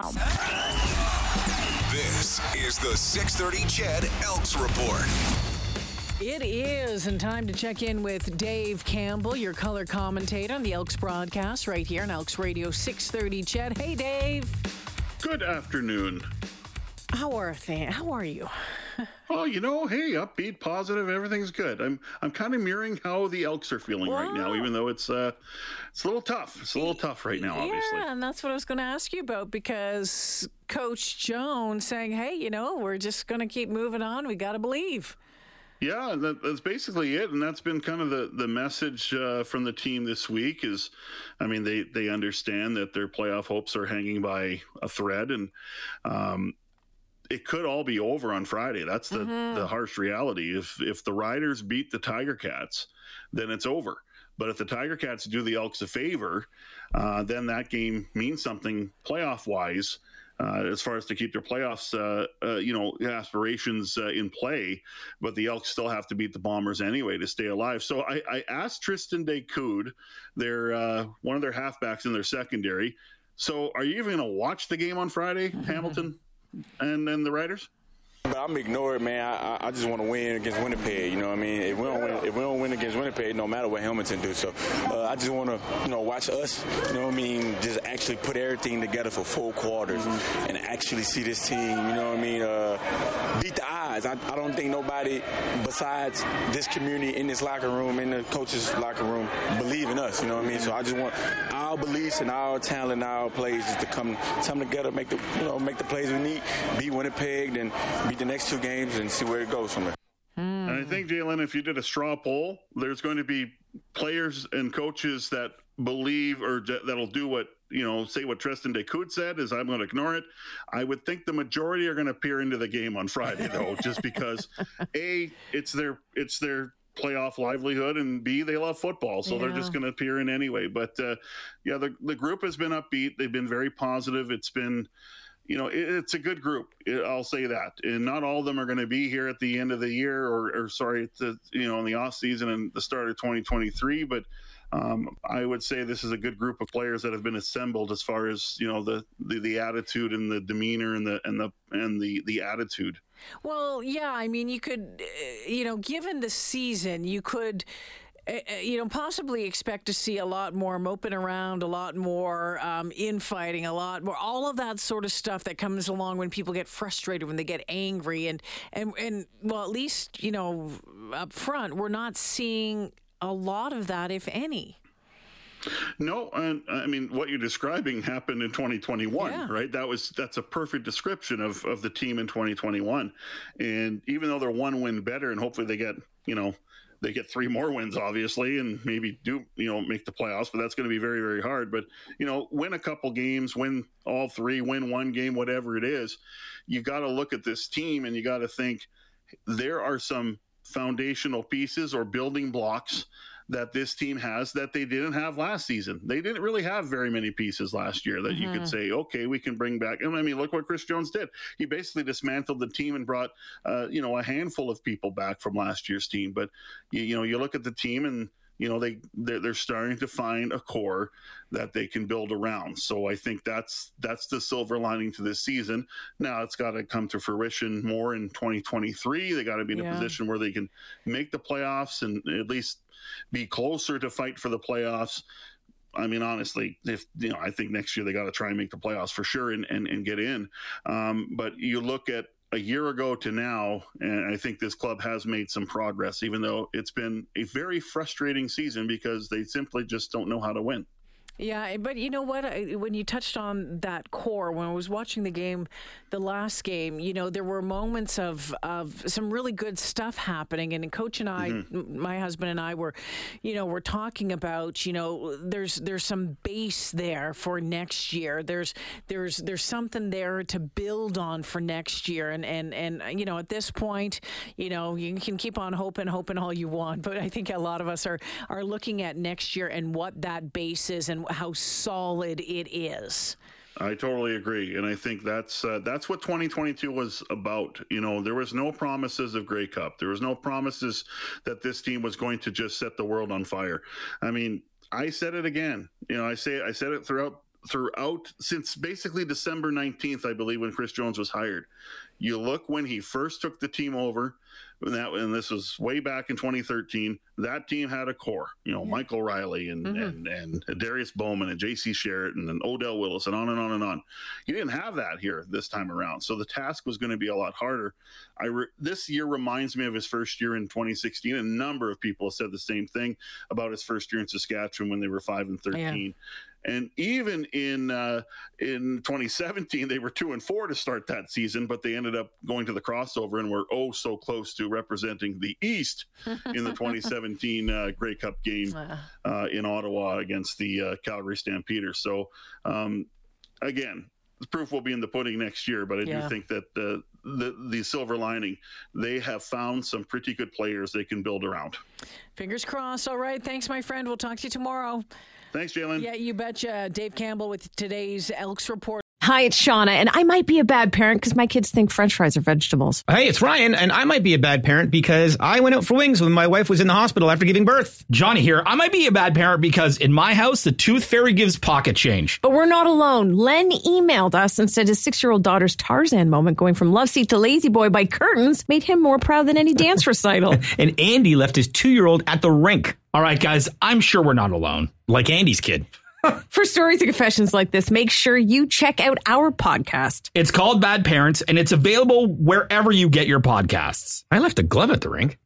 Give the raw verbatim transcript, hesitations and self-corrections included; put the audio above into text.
com. This is the six thirty C H E D Elks Report. It is, and time to check in with Dave Campbell, your color commentator on the Elks broadcast right here on Elks Radio six thirty C H E D. Hey, Dave. Good afternoon. How are things? How are you? Oh, you know, hey, upbeat, positive, everything's good. I'm I'm kind of mirroring how the Elks are feeling wow. right now, even though it's uh it's a little tough. It's a little tough right now, obviously. Yeah, and that's what I was going to ask you about, because Coach Jones saying, hey, you know, we're just going to keep moving on. We got to believe. Yeah, that, that's basically it, and that's been kind of the the message uh, from the team this week. Is, I mean, they they understand that their playoff hopes are hanging by a thread, and um, it could all be over on Friday. That's the mm-hmm. the harsh reality. If if the Riders beat the Tiger Cats, then it's over. But if the Tiger Cats do the Elks a favor, uh, then that game means something playoff wise. Uh, as far as to keep their playoffs, uh, uh, you know, aspirations uh, in play, but the Elks still have to beat the Bombers anyway to stay alive. So I, I asked Tristan Decoud, their uh, one of their halfbacks in their secondary. So are you even going to watch the game on Friday, mm-hmm. Hamilton and and the Riders? But I'm ignoring, man. I, I just want to win against Winnipeg. You know what I mean? If we don't win, if we don't win against Winnipeg, no matter what Hamilton do. So uh, I just want to, you know, watch us. You know what I mean? Just actually put everything together for four quarters mm-hmm. and actually see this team. You know what I mean? Uh, beat the odds. I, I don't think nobody besides this community in this locker room, in the coaches' locker room, believe in us. You know what I mean? So I just want our beliefs and our talent, our plays just to come come together, make the you know make the plays we need, beat Winnipeg, then beat the next two games and see where it goes from there. And I think, Jalen, if you did a straw poll, there's going to be players and coaches that believe or that'll do what, you know, say what Tristan Decoud said is I'm going to ignore it. I would think the majority are going to peer into the game on Friday, though, just because, A, it's their it's their playoff livelihood, and B, they love football, so yeah. they're just going to peer in anyway. But, uh, yeah, the, the group has been upbeat. They've been very positive. It's been... You know, it, it's a good group. It, I'll say that. And not all of them are going to be here at the end of the year or, or sorry, the, you know, in the off season and the start of twenty twenty-three. But um, I would say this is a good group of players that have been assembled as far as, you know, the, the, the attitude and the demeanor and the, and the, and the, the attitude. Well, yeah, I mean, you could, you know, given the season, you could, you know, possibly expect to see a lot more moping around, a lot more um, infighting, a lot more, all of that sort of stuff that comes along when people get frustrated, when they get angry. And, and, and well, at least, you know, up front, we're not seeing a lot of that, if any. No, and I mean, what you're describing happened in twenty twenty-one, yeah. right? That was that's a perfect description of, of the team in twenty twenty-one. And even though they're one win better, and hopefully they get, you know, they get three more wins, obviously, and maybe do, you know, make the playoffs, but that's going to be very, very hard. But, you know, win a couple games, win all three, win one game, whatever it is. You got to look at this team and you got to think there are some foundational pieces or building blocks that this team has that they didn't have last season. They didn't really have very many pieces last year that mm-hmm. you could say, okay, we can bring back. And I mean, look what Chris Jones did. He basically dismantled the team and brought, uh, you know, a handful of people back from last year's team. But, you, you know, you look at the team and, you know, they, they're, they're starting to find a core that they can build around. So I think that's that's the silver lining to this season. Now it's got to come to fruition more in twenty twenty-three. They got to be in yeah. a position where they can make the playoffs and at least be closer to fight for the playoffs. I mean, honestly, if you know, I think next year they got to try and make the playoffs for sure and, and, and get in. Um, but you look at a year ago to now, and I think this club has made some progress, even though it's been a very frustrating season because they simply just don't know how to win. Yeah, but you know what? When you touched on that core, when I was watching the game, the last game, you know, there were moments of, of some really good stuff happening. And Coach and I, mm-hmm. my husband and I were, you know, we're talking about, you know, there's there's some base there for next year. There's there's there's something there to build on for next year. And, and, and you know, at this point, you know, you can keep on hoping, hoping all you want. But I think a lot of us are, are looking at next year and what that base is and how solid it is. I totally agree, and I think that's uh, that's what twenty twenty-two was about. You know, there was no promises of Grey Cup. There was no promises that this team was going to just set the world on fire. I mean, I said it again. You know, I say I said it throughout throughout since basically December nineteenth, I believe, when Chris Jones was hired. You look when he first took the team over, and that and this was way back in twenty thirteen. That team had a core, you know, yeah. Michael Riley and, mm-hmm. and and Darius Bowman and J C Sheraton and Odell Willis and on and on and on. You didn't have that here this time around, so the task was going to be a lot harder. I re- this year reminds me of his first year in twenty sixteen. A number of people have said the same thing about his first year in Saskatchewan when they were five and thirteen. Yeah. And even in uh, in twenty seventeen, they were two and four to start that season, but they ended up going to the crossover and were oh so close to representing the East in the twenty seventeen uh, Grey Cup game uh, in Ottawa against the uh, Calgary Stampeders. So um, again, the proof will be in the pudding next year, but I yeah. do think that the, the the silver lining, they have found some pretty good players they can build around. Fingers crossed. All right, thanks, my friend. We'll talk to you tomorrow. Thanks, Jalen. Yeah, you betcha. Dave Campbell with today's Elks Report. Hi, it's Shauna, and I might be a bad parent because my kids think French fries are vegetables. Hey, it's Ryan, and I might be a bad parent because I went out for wings when my wife was in the hospital after giving birth. Johnny here. I might be a bad parent because in my house, the tooth fairy gives pocket change. But we're not alone. Len emailed us and said his six-year-old daughter's Tarzan moment going from love seat to lazy boy by curtains made him more proud than any dance recital. And Andy left his two-year-old at the rink. All right, guys, I'm sure we're not alone. Like Andy's kid. For stories and confessions like this, make sure you check out our podcast. It's called Bad Parents, and it's available wherever you get your podcasts. I left a glove at the rink.